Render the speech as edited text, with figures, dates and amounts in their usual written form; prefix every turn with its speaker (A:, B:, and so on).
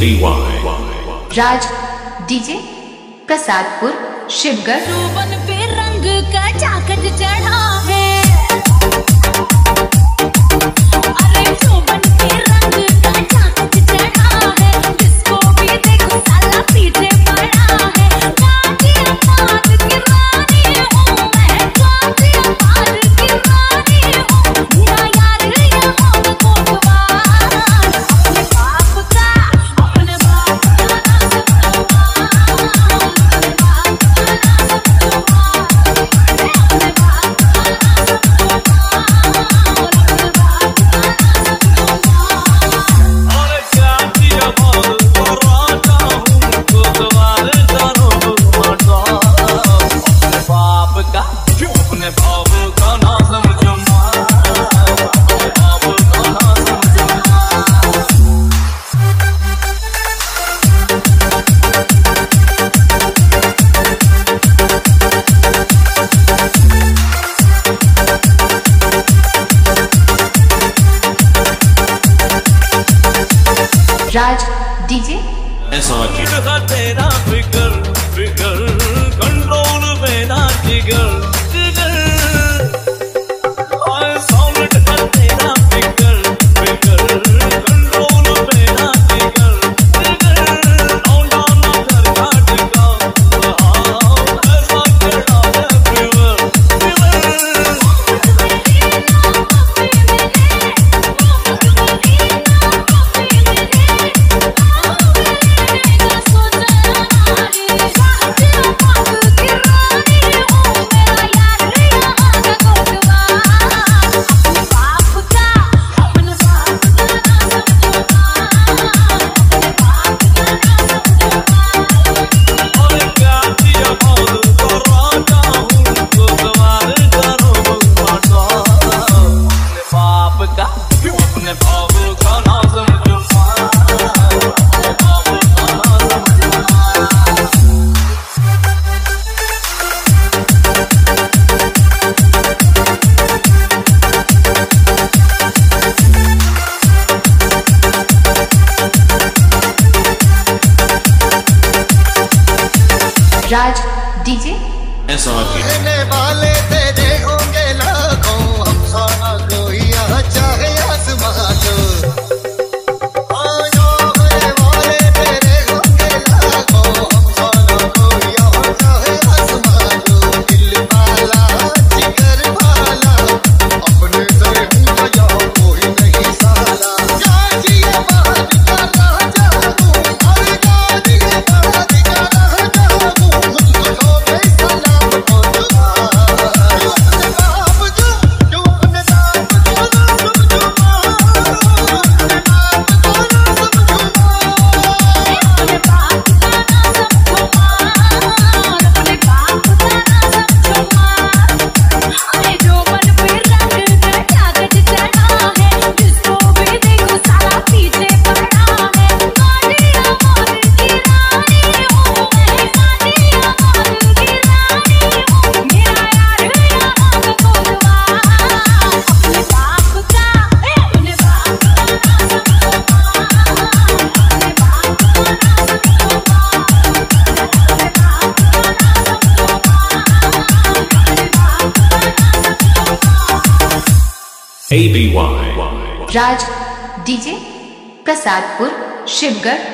A: राज DJ Prasadpur Shivgarh.
B: चौबन पे रंग का जाकट चढ़ा है, अरे चौबन पे रंग का जाकट चढ़ा है, जिसको भी देखो साला पीछे पड़ा है। गाजियाबाद की रानी हूँ मैं, गाजियाबाद की रानी हूँ, मेरा यार यहाँ कोटवार। अपने बाप का
A: राज डीजे
C: तेरा फिकर फिकर कंट्रोल में ना जिगर जिगर, सॉलिड का तेरा फिकर फिकर कंट्रोल में ना जिगर जिगर, लौंडा ना घर का टिका ऐसा करना है फिवर
A: राज डीजे
D: वाले तेरे होंगे लाखों, हम साना कोई यहाँ चाहे आसमां को।
A: राज डीजे प्रसादपुर शिवगढ़।